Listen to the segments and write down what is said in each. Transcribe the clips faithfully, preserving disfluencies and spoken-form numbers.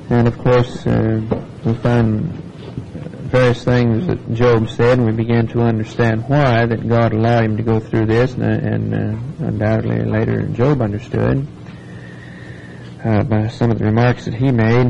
And of course, uh, we find various things that Job said, and we began to understand why that God allowed him to go through this, and, and uh, undoubtedly later Job understood uh, by some of the remarks that he made.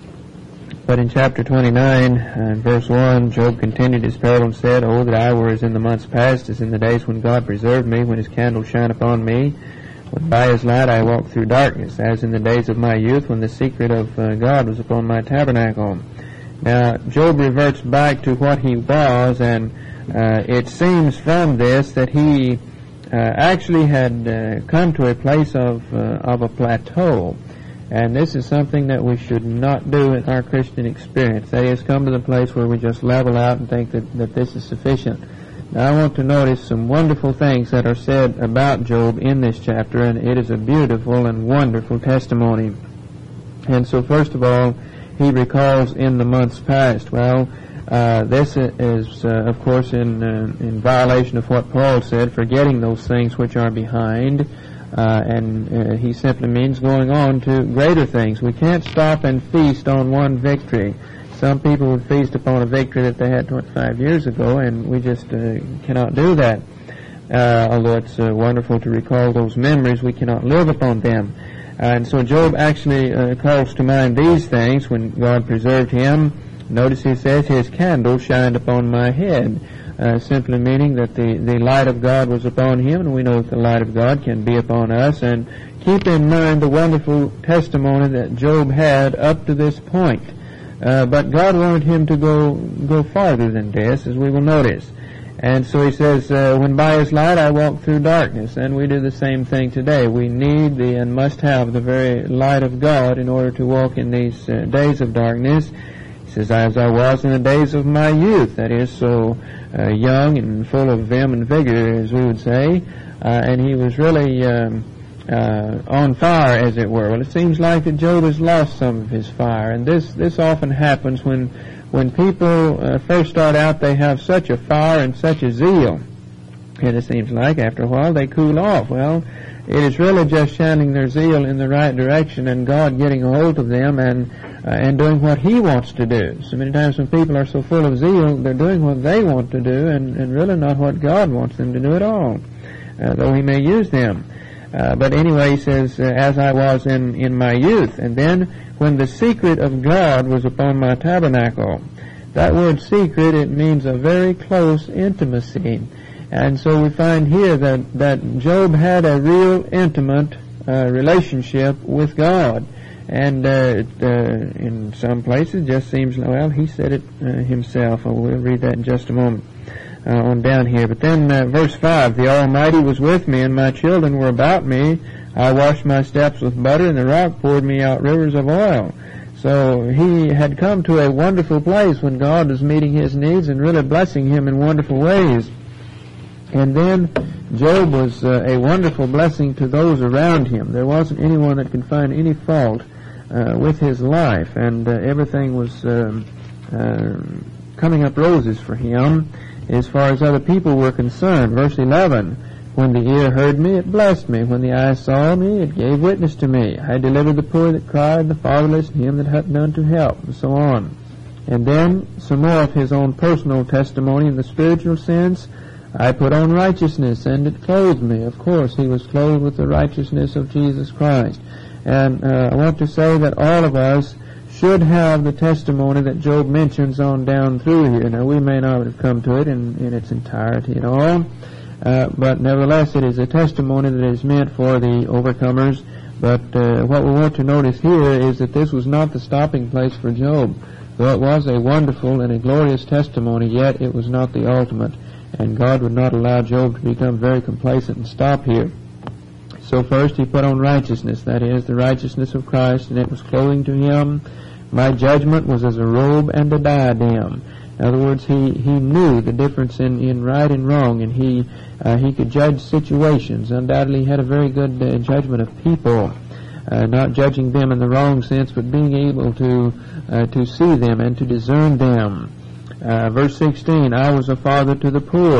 But in chapter twenty-nine, uh, verse one, Job continued his parable and said, "Oh, that I were as in the months past, as in the days when God preserved me, when his candle shone upon me, when by his light I walked through darkness, as in the days of my youth, when the secret of uh, God was upon my tabernacle." Now, Job reverts back to what he was, and uh, it seems from this that he uh, actually had uh, come to a place of uh, of a plateau. And this is something that we should not do in our Christian experience. That is, come to the place where we just level out and think that, that this is sufficient. Now, I want to notice some wonderful things that are said about Job in this chapter, and it is a beautiful and wonderful testimony. And so, first of all, he recalls in the months past. Well, uh, this is, uh, of course, in uh, in violation of what Paul said, forgetting those things which are behind. Uh, and uh, he simply means going on to greater things. We can't stop and feast on one victory. Some people would feast upon a victory that they had twenty-five years ago, and we just uh, cannot do that. Uh, although it's uh, wonderful to recall those memories, we cannot live upon them. Uh, and so Job actually uh, calls to mind these things when God preserved him. Notice he says, "His candle shined upon my head." Uh, simply meaning that the, the light of God was upon him, and we know that the light of God can be upon us. And keep in mind the wonderful testimony that Job had up to this point. Uh, but God wanted him to go go farther than this, as we will notice. And so he says, uh, "When by his light I walk through darkness." And we do the same thing today. We need the and must have the very light of God in order to walk in these uh, days of darkness. He says, "As I was in the days of my youth," that is, so uh, young and full of vim and vigor, as we would say, uh, and he was really um, uh, on fire, as it were. Well, it seems like that Job has lost some of his fire, and this this often happens when when people uh, first start out. They have such a fire and such a zeal, and it seems like after a while they cool off. Well, it is really just shining their zeal in the right direction, and God getting a hold of them and uh, and doing what He wants to do. So many times when people are so full of zeal, they're doing what they want to do, and, and really not what God wants them to do at all, uh, though He may use them. Uh, but anyway, he says, uh, "As I was in, in my youth." And then, "When the secret of God was upon my tabernacle." That word secret, it means a very close intimacy. And so we find here that, that Job had a real intimate uh, relationship with God. And uh, it, uh, in some places it just seems, well, he said it uh, himself. Oh, we'll read that in just a moment uh, on down here. But then uh, verse five, "The Almighty was with me, and my children were about me. I washed my steps with butter, and the rock poured me out rivers of oil." So he had come to a wonderful place when God was meeting his needs and really blessing him in wonderful ways. And then Job was uh, a wonderful blessing to those around him. There wasn't anyone that could find any fault uh, with his life, and uh, everything was um, uh, coming up roses for him as far as other people were concerned. Verse eleven, "When the ear heard me, it blessed me. When the eye saw me, it gave witness to me. I delivered the poor that cried, the fatherless, and him that had none to help," and so on. And then some more of his own personal testimony in the spiritual sense. "I put on righteousness, and it clothed me." Of course, he was clothed with the righteousness of Jesus Christ. And uh, I want to say that all of us should have the testimony that Job mentions on down through here. Now, we may not have come to it in, in its entirety at all, uh, but nevertheless, it is a testimony that is meant for the overcomers. But uh, what we want to notice here is that this was not the stopping place for Job. Though it was a wonderful and a glorious testimony, yet it was not the ultimate. And God would not allow Job to become very complacent and stop here. So first he put on righteousness, that is, the righteousness of Christ, and it was clothing to him. "My judgment was as a robe and a diadem." In other words, he, he knew the difference in, in right and wrong, and he uh, he could judge situations. Undoubtedly, he had a very good uh, judgment of people, uh, not judging them in the wrong sense, but being able to uh, to see them and to discern them. Uh, verse sixteen, "I was a father to the poor."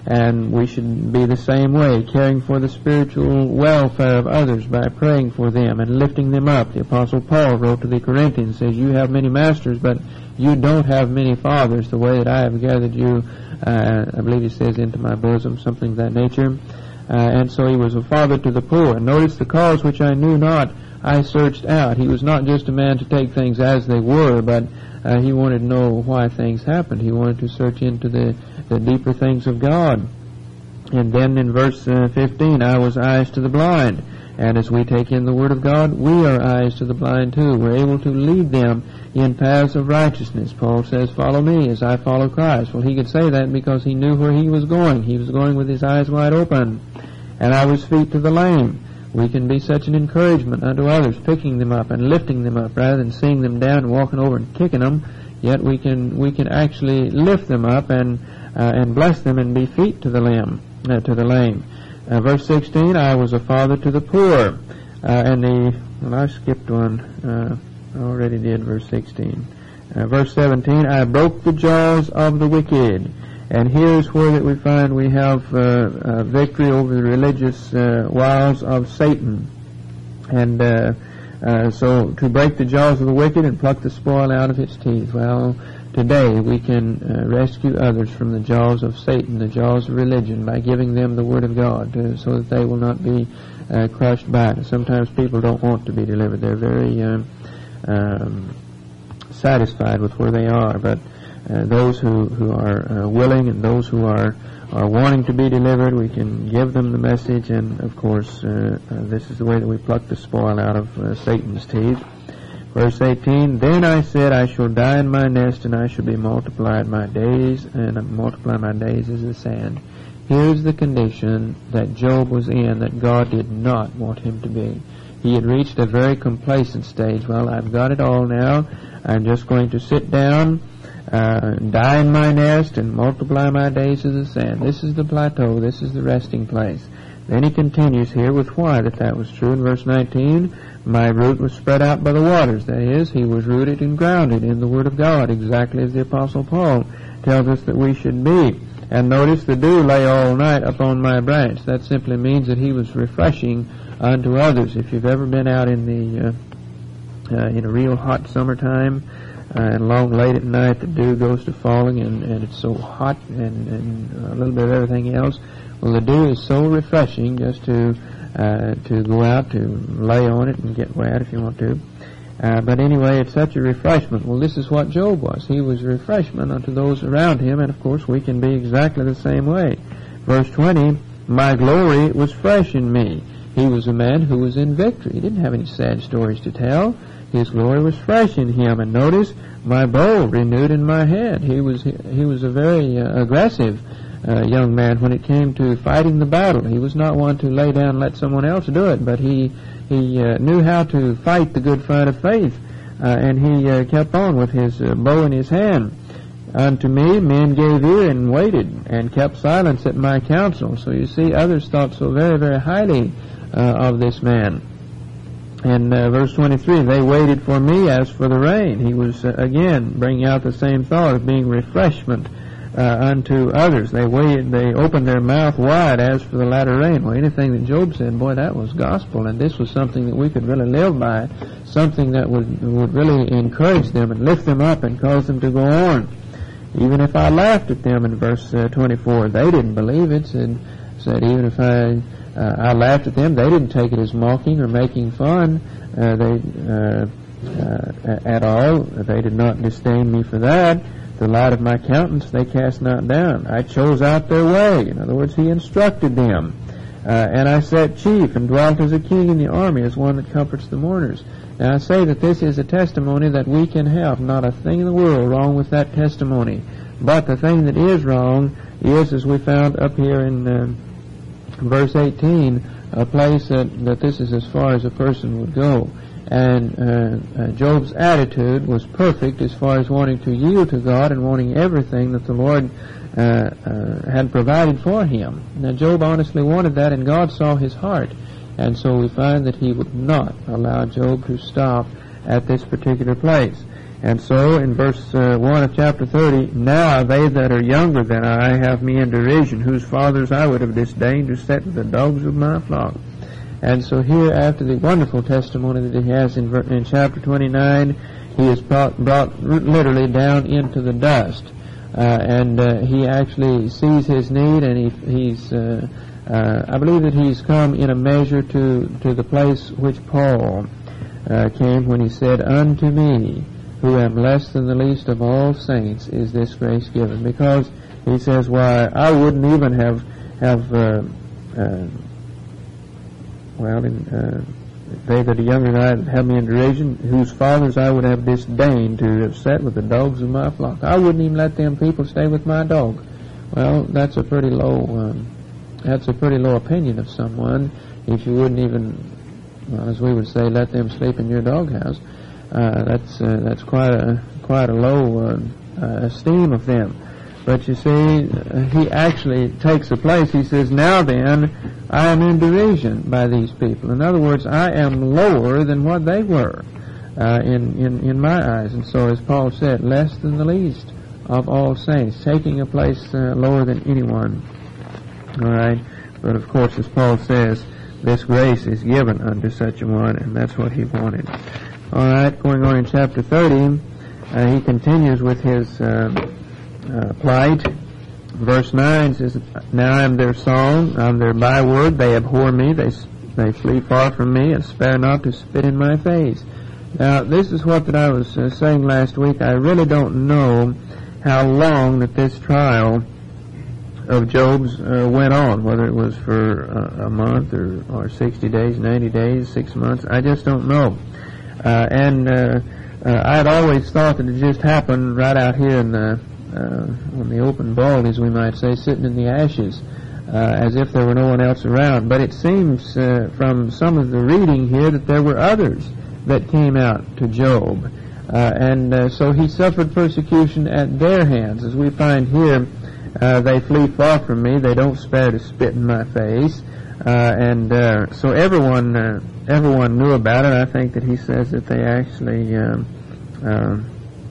And we should be the same way, caring for the spiritual welfare of others by praying for them and lifting them up. The Apostle Paul wrote to the Corinthians, says, you have many masters, but you don't have many fathers, the way that I have gathered you, uh, I believe he says, into my bosom, something of that nature. Uh, and so he was a father to the poor. And notice the cause which I knew not, I searched out. He was not just a man to take things as they were, but uh, he wanted to know why things happened. He wanted to search into the, the deeper things of God. And then in verse uh, fifteen, I was eyes to the blind. And as we take in the Word of God, we are eyes to the blind too. We're able to lead them in paths of righteousness. Paul says, follow me as I follow Christ. Well, he could say that because he knew where he was going. He was going with his eyes wide open. And I was feet to the lame. We can be such an encouragement unto others, picking them up and lifting them up rather than seeing them down and walking over and kicking them. Yet we can we can actually lift them up and uh, and bless them and be feet to the lame, uh, to the lame. Uh, verse sixteen, I was a father to the poor. Uh, and the well, I skipped one. Uh, I already did verse sixteen. Uh, verse seventeen, I broke the jaws of the wicked. And here's where that we find we have uh, uh, victory over the religious uh, wiles of Satan. And uh, uh, so to break the jaws of the wicked and pluck the spoil out of its teeth. Well, today we can uh, rescue others from the jaws of Satan, the jaws of religion, by giving them the Word of God to, so that they will not be uh, crushed by it. Sometimes people don't want to be delivered. They're very uh, um, satisfied with where they are, but Uh, those who, who are uh, willing and those who are, are wanting to be delivered, we can give them the message, and of course uh, uh, this is the way that we pluck the spoil out of uh, Satan's teeth. Verse eighteen, then I said, I shall die in my nest, and I shall be multiplied my days, and I multiply my days as the sand. Here's the condition that Job was in that God did not want him to be. He had reached a very complacent stage. Well, I've got it all now. I'm just going to sit down, Uh, die in my nest and multiply my days as the sand. This is the plateau. This is the resting place. Then he continues here with why that that was true. In verse nineteen, my root was spread out by the waters. That is, he was rooted and grounded in the Word of God, exactly as the Apostle Paul tells us that we should be. And notice, the dew lay all night upon my branch. That simply means that he was refreshing unto others. If you've ever been out in the uh, uh, in a real hot summertime, Uh, and long late at night the dew goes to falling, and, and it's so hot and, and a little bit of everything else. Well, the dew is so refreshing just to uh, to go out to lay on it and get wet if you want to. Uh, but anyway, it's such a refreshment. Well, this is what Job was. He was a refreshment unto those around him, and of course we can be exactly the same way. Verse twenty, my glory was fresh in me. He was a man who was in victory. He didn't have any sad stories to tell. His glory was fresh in him. And notice, my bow renewed in my head. He was he was a very uh, aggressive uh, young man when it came to fighting the battle. He was not one to lay down and let someone else do it, but he he uh, knew how to fight the good fight of faith, uh, and he uh, kept on with his uh, bow in his hand. Unto me men gave ear and waited, and kept silence at my counsel. So you see, others thought so very, very highly uh, of this man. And uh, verse twenty-three, they waited for me as for the rain. He was, uh, again, bringing out the same thought of being refreshment uh, unto others. They waited, they opened their mouth wide as for the latter rain. Well, anything that Job said, boy, that was gospel, and this was something that we could really live by, something that would, would really encourage them and lift them up and cause them to go on. Even if I laughed at them in verse uh, twenty-four, they didn't believe it. Said, said even if I... Uh, I laughed at them. They didn't take it as mocking or making fun uh, they uh, uh, at all. They did not disdain me for that. The light of my countenance they cast not down. I chose out their way. In other words, he instructed them. Uh, and I sat chief and dwelt as a king in the army, as one that comforts the mourners. Now I say that this is a testimony that we can have. Not a thing in the world wrong with that testimony. But the thing that is wrong is, as we found up here in... Uh, Verse eighteen, a place that, that this is as far as a person would go. And uh, uh, Job's attitude was perfect as far as wanting to yield to God and wanting everything that the Lord uh, uh, had provided for him. Now Job honestly wanted that, and God saw his heart. And so we find that he would not allow Job to stop at this particular place. And so in verse uh, one of chapter thirty, now they that are younger than I have me in derision, whose fathers I would have disdained to set with the dogs of my flock. And so here, after the wonderful testimony that he has in, in chapter twenty-nine, he is brought, brought literally down into the dust. Uh, and uh, he actually sees his need, and he, he's, uh, uh, I believe that he's come in a measure to, to the place which Paul uh, came when he said, unto me, who am less than the least of all saints, is this grace given. Because he says, why, I wouldn't even have, have uh, uh, well, in, uh, they that are younger than I that have me in derision, whose fathers I would have disdained to have set with the dogs of my flock. I wouldn't even let them people stay with my dog. Well, that's a pretty low, um, that's a pretty low opinion of someone, if you wouldn't even, well, as we would say, let them sleep in your doghouse. Uh, that's uh, that's quite a quite a low uh, uh, esteem of them. But you see, uh, he actually takes a place. He says, now then, I am in derision by these people. In other words, I am lower than what they were uh, in, in, in my eyes. And so, as Paul said, less than the least of all saints, taking a place uh, lower than anyone. All right? But of course, as Paul says, this grace is given unto such a one, and that's what he wanted. All right, going on in chapter thirty, uh, he continues with his uh, uh, plight. Verse nine says, now I am their song, I am their byword, they abhor me, they they flee far from me, and spare not to spit in my face. Now, this is what that I was uh, saying last week. I really don't know how long that this trial of Job's uh, went on, whether it was for uh, a month or, or sixty days, ninety days, six months. I just don't know. Uh, and uh, uh, I had always thought that it just happened right out here in the, uh, on the open bald, as we might say, sitting in the ashes, uh, as if there were no one else around. But it seems uh, from some of the reading here that there were others that came out to Job. Uh, and uh, so he suffered persecution at their hands. As we find here, uh, they flee far from me, they don't spare to spit in my face. Uh, and uh, so everyone uh, everyone knew about it. I think that he says that they actually um, um,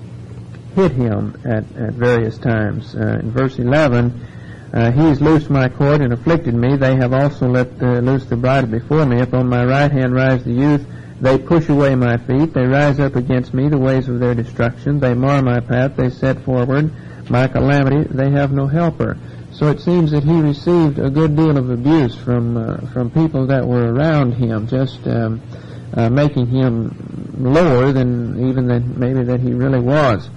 hit him at, at various times. Uh, in verse eleven, uh, he has loosed my cord and afflicted me. They have also let uh, loose the bridle before me. Upon my right hand rise the youth. They push away my feet. They rise up against me, the ways of their destruction. They mar my path. They set forward my calamity. They have no helper. So it seems that he received a good deal of abuse from uh, from people that were around him, just um, uh, making him lower than even than maybe that he really was.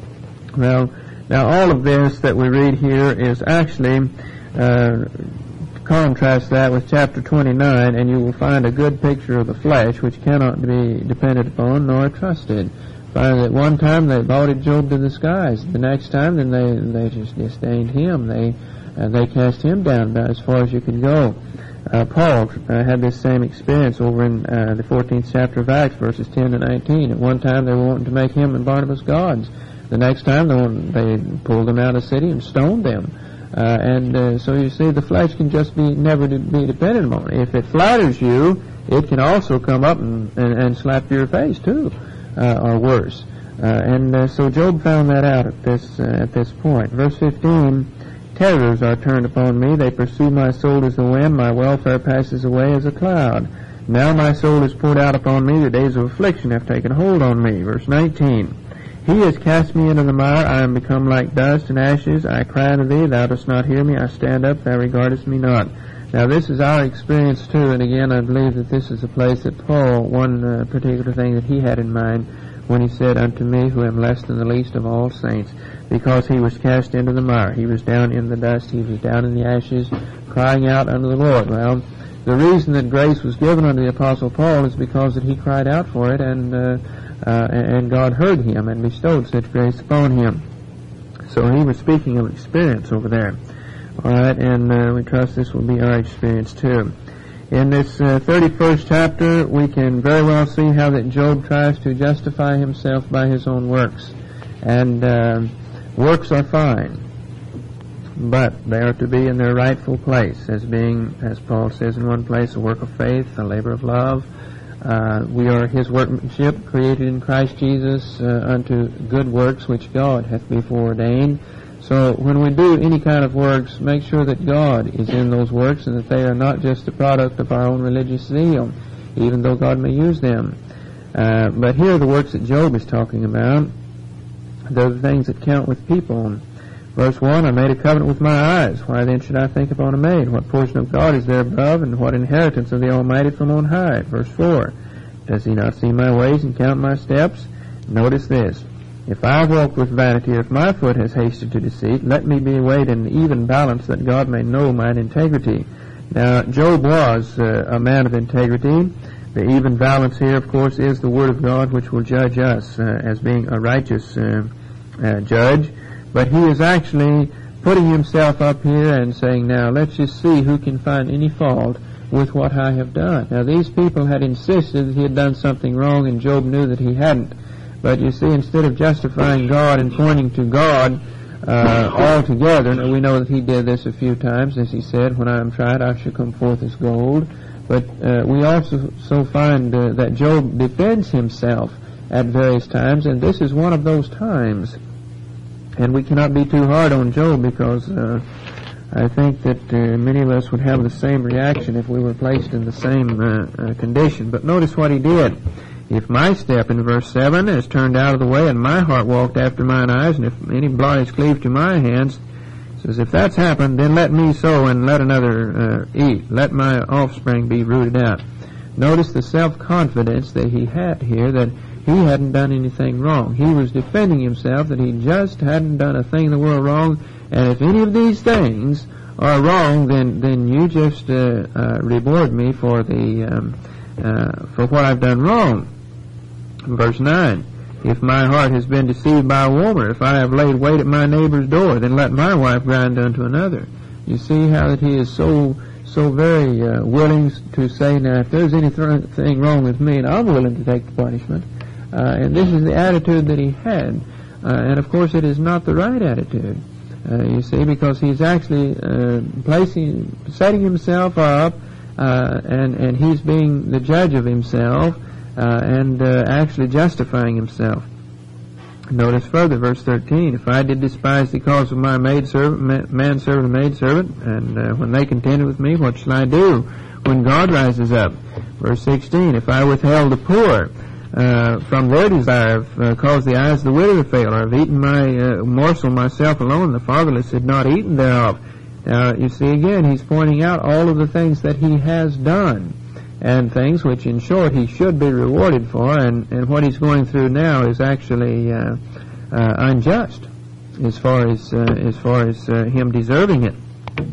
Well, now all of this that we read here is actually uh, contrast that with chapter twenty-nine, and you will find a good picture of the flesh, which cannot be depended upon nor trusted. Find that one time they lauded Job to the skies. The next time, then they they just disdained him. They uh, they cast him down about as far as you could go. Uh, Paul uh, had this same experience over in uh, the fourteenth chapter of Acts, verses ten to nineteen. At one time, they were wanting to make him and Barnabas gods. The next time, they, wanted, they pulled them out of the city and stoned them. Uh, and uh, so you see, the flesh can just be never to be dependent on. If it flatters you, it can also come up and, and, and slap your face too. Uh, or worse. Uh, and uh, so Job found that out at this uh, at this point. Verse fifteen, terrors are turned upon me. They pursue my soul as the wind. My welfare passes away as a cloud. Now my soul is poured out upon me. The days of affliction have taken hold on me. Verse nineteen, he has cast me into the mire. I am become like dust and ashes. I cry unto thee. Thou dost not hear me. I stand up. Thou regardest me not. Now, this is our experience, too, and again, I believe that this is a place that Paul, one uh, particular thing that he had in mind when he said, unto me, who am less than the least of all saints, because he was cast into the mire. He was down in the dust. He was down in the ashes, crying out unto the Lord. Well, the reason that grace was given unto the Apostle Paul is because that he cried out for it, and, uh, uh, and God heard him and bestowed such grace upon him. So he was speaking of experience over there. All right, and uh, we trust this will be our experience too. In this uh, thirty-first chapter, we can very well see how that Job tries to justify himself by his own works. And uh, works are fine, but they are to be in their rightful place, as being, as Paul says in one place, a work of faith, a labor of love, Uh, we are His workmanship, created in Christ Jesus uh, unto good works which God hath before ordained. So when we do any kind of works, make sure that God is in those works and that they are not just the product of our own religious zeal, even though God may use them. Uh, but here are the works that Job is talking about. They're the things that count with people. Verse one, I made a covenant with my eyes. Why then should I think upon a maid? What portion of God is there above, and what inheritance of the Almighty from on high? Verse four, does He not see my ways and count my steps? Notice this. If I have walked with vanity, or if my foot has hasted to deceit, let me be weighed in an even balance, that God may know mine integrity. Now, Job was uh, a man of integrity. The even balance here, of course, is the Word of God, which will judge us uh, as being a righteous uh, uh, judge. But he is actually putting himself up here and saying, now, let's just see who can find any fault with what I have done. Now, these people had insisted that he had done something wrong, and Job knew that he hadn't. But you see, instead of justifying God and pointing to God uh, altogether, and we know that he did this a few times, as he said, when I am tried, I shall come forth as gold. But uh, we also so find uh, that Job defends himself at various times, and this is one of those times. And we cannot be too hard on Job, because uh, I think that uh, many of us would have the same reaction if we were placed in the same uh, uh, condition. But notice what he did. If my step, in verse seven, is turned out of the way, and my heart walked after mine eyes, and if any blood is cleaved to my hands, says, if that's happened, then let me sow and let another uh, eat. Let my offspring be rooted out. Notice the self-confidence that he had here, that he hadn't done anything wrong. He was defending himself, that he just hadn't done a thing in the world wrong, and if any of these things are wrong, then then you just uh, uh, reward me for the um, uh, for what I've done wrong. Verse nine, if my heart has been deceived by a woman, if I have laid wait at my neighbor's door, then let my wife grind unto another. You see how that he is so so very uh, willing to say, now, if there's anything wrong with me, and I'm willing to take the punishment. Uh, and this is the attitude that he had. Uh, and, of course, it is not the right attitude, uh, you see, because he's actually uh, placing, setting himself up, uh, and, and he's being the judge of himself, uh, and uh, actually justifying himself. Notice further, verse thirteen, if I did despise the cause of my maidservant, manservant and maidservant, and uh, when they contended with me, what shall I do when God rises up? Verse sixteen, if I withheld the poor uh, from their desire, have uh, caused the eyes of the widow to fail, or have eaten my uh, morsel myself alone, the fatherless had not eaten thereof. Now, you see, again, he's pointing out all of the things that he has done, and things which, in short, he should be rewarded for, and, and what he's going through now is actually uh, uh, unjust as far as uh, as far as uh, him deserving it.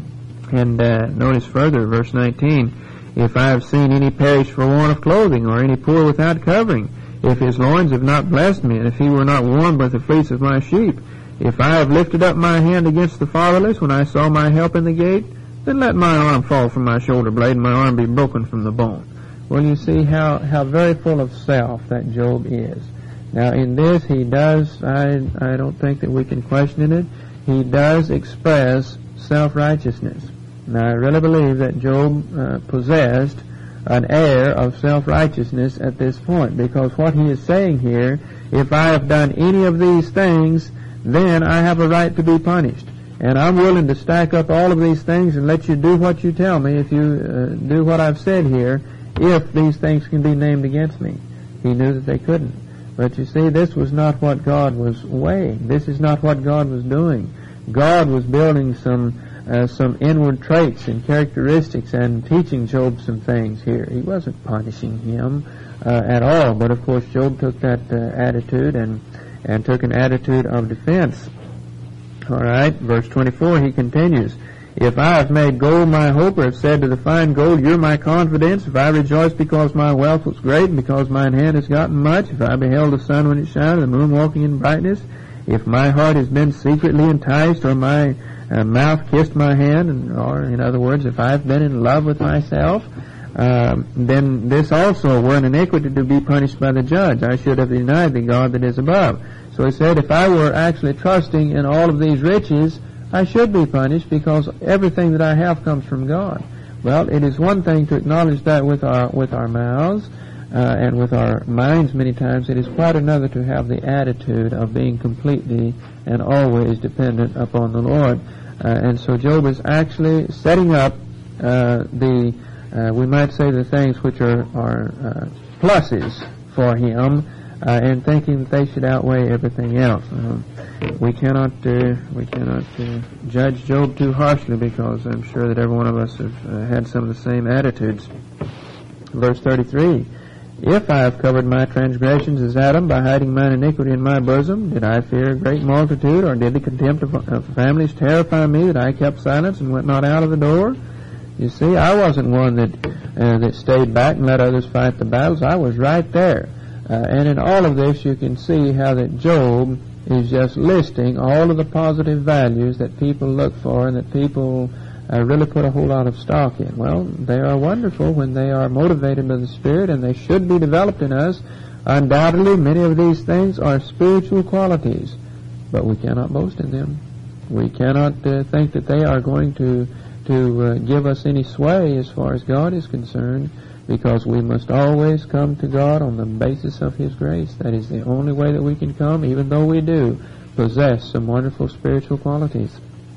And uh, notice further, verse nineteen, if I have seen any perish for want of clothing, or any poor without covering, if his loins have not blessed me, and if he were not warmed with the fleece of my sheep, if I have lifted up my hand against the fatherless when I saw my help in the gate, then let my arm fall from my shoulder blade, and my arm be broken from the bone. Well, you see how, how very full of self that Job is. Now, in this, he does, I, I don't think that we can question it, he does express self-righteousness. Now, I really believe that Job uh, possessed an air of self-righteousness at this point, because what he is saying here, if I have done any of these things, then I have a right to be punished. And I'm willing to stack up all of these things and let you do what you tell me, if you uh, do what I've said here, if these things can be named against me. He knew that they couldn't. But you see, this was not what God was weighing. This is not what God was doing. God was building some uh, some inward traits and characteristics and teaching Job some things here. He wasn't punishing him uh, at all. But of course, Job took that uh, attitude and, and took an attitude of defense. All right, verse twenty-four, he continues, if I have made gold my hope, or have said to the fine gold, you're my confidence, if I rejoice because my wealth was great, and because mine hand has gotten much, if I beheld the sun when it shined, the moon walking in brightness, if my heart has been secretly enticed, or my uh, mouth kissed my hand, and, or in other words, if I've been in love with myself, uh, then this also were an iniquity to be punished by the judge. I should have denied the God that is above. So he said, if I were actually trusting in all of these riches, I should be punished, because everything that I have comes from God. Well, it is one thing to acknowledge that with our with our mouths, uh, and with our minds many times, it is quite another to have the attitude of being completely and always dependent upon the Lord. Uh, and so Job is actually setting up uh, the, uh, we might say the things which are, are uh, pluses for him, uh, and thinking that they should outweigh everything else. Uh, we cannot uh, we cannot uh, judge Job too harshly, because I'm sure that every one of us have uh, had some of the same attitudes. Verse thirty-three, if I have covered my transgressions as Adam by hiding mine iniquity in my bosom, did I fear a great multitude, or did the contempt of, of families terrify me, that I kept silence and went not out of the door? You see, I wasn't one that uh, that stayed back and let others fight the battles. I was right there. Uh, and in all of this, you can see how that Job is just listing all of the positive values that people look for and that people uh, really put a whole lot of stock in. Well, they are wonderful when they are motivated by the Spirit, and they should be developed in us. Undoubtedly, many of these things are spiritual qualities, but we cannot boast in them. We cannot uh, think that they are going to to uh, give us any sway as far as God is concerned, because we must always come to God on the basis of His grace. That is the only way that we can come, even though we do possess some wonderful spiritual qualities.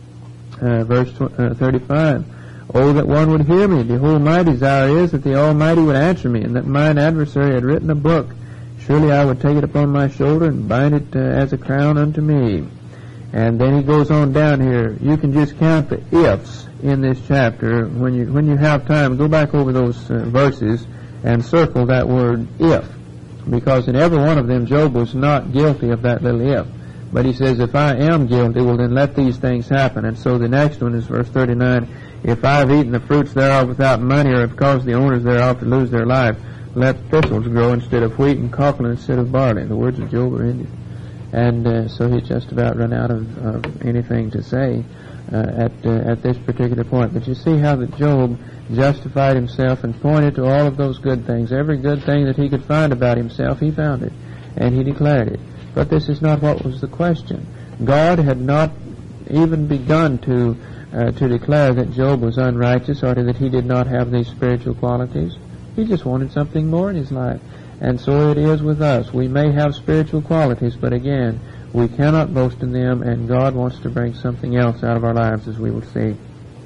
Uh, verse tw- uh, thirty-five, oh, that one would hear me. Behold, my desire is that the Almighty would answer me, and that mine adversary had written a book. Surely I would take it upon my shoulder and bind it uh, as a crown unto me. And then he goes on down here. You can just count the ifs in this chapter. When you when you have time, go back over those uh, verses and circle that word if, because in every one of them Job was not guilty of that little if. But he says, if I am guilty, well then let these things happen. And so the next one is verse thirty-nine. If I have eaten the fruits thereof without money, or have caused the owners thereof to lose their life, let thistles grow instead of wheat, and cockle instead of barley. The words of Job are ended. And uh, so he's just about run out of, of anything to say uh, at uh, at this particular point. But you see how that Job justified himself and pointed to all of those good things. Every good thing that he could find about himself, he found it, and he declared it. But this is not what was the question. God had not even begun to uh, to declare that Job was unrighteous, or that he did not have these spiritual qualities. He just wanted something more in his life. And so it is with us. We may have spiritual qualities, but again, we cannot boast in them, and God wants to bring something else out of our lives, as we will see.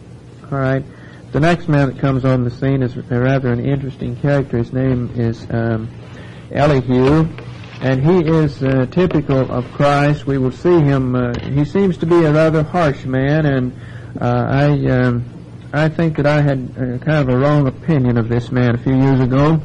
All right. The next man that comes on the scene is rather an interesting character. His name is um, Elihu, and he is uh, typical of Christ. We will see him. Uh, he seems to be a rather harsh man, and uh, I um, I think that I had uh, kind of a wrong opinion of this man a few years ago.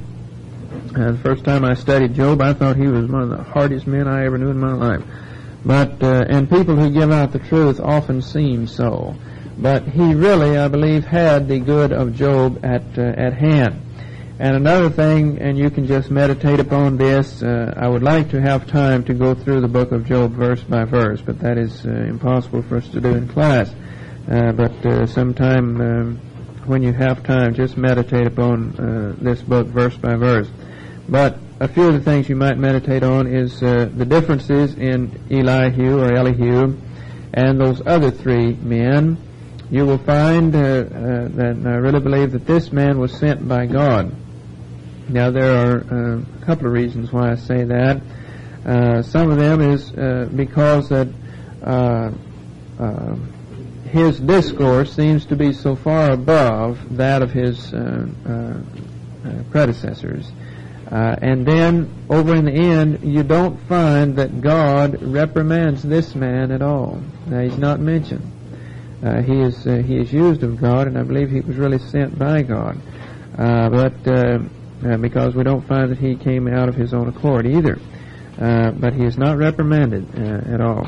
Uh, the first time I studied Job, I thought he was one of the hardest men I ever knew in my life. But uh, and people who give out the truth often seem so. But he really, I believe, had the good of Job at uh, at hand. And another thing, and you can just meditate upon this, uh, I would like to have time to go through the book of Job verse by verse, but that is uh, impossible for us to do in class. Uh, but uh, sometime um, when you have time, just meditate upon uh, this book verse by verse. But a few of the things you might meditate on is uh, the differences in Elihu or Elihu and those other three men. You will find uh, uh, that I really believe that this man was sent by God. Now there are uh, a couple of reasons why I say that. Uh, some of them is uh, because that uh, uh, his discourse seems to be so far above that of his uh, uh, uh, predecessors. Uh, and then, over in the end, you don't find that God reprimands this man at all. Now, he's not mentioned. Uh, he is uh, he is used of God, and I believe he was really sent by God. Uh, but uh, uh, because we don't find that he came out of his own accord either. Uh, but he is not reprimanded uh, at all.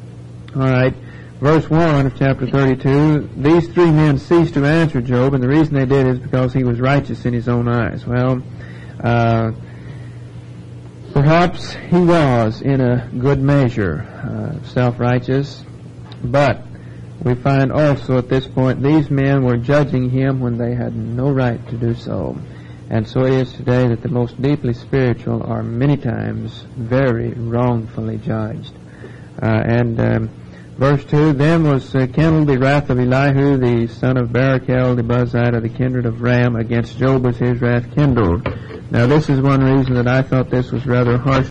All right. Verse one of chapter thirty-two, these three men ceased to answer Job, and the reason they did is because he was righteous in his own eyes. Well, Uh, perhaps he was, in a good measure, uh, self-righteous, but we find also at this point these men were judging him when they had no right to do so. And so it is today that the most deeply spiritual are many times very wrongfully judged. Uh, and um, verse two, then was uh, kindled the wrath of Elihu, the son of Barachel, the Buzite of the kindred of Ram, against Job was his wrath kindled. Now, this is one reason that I thought this was rather harsh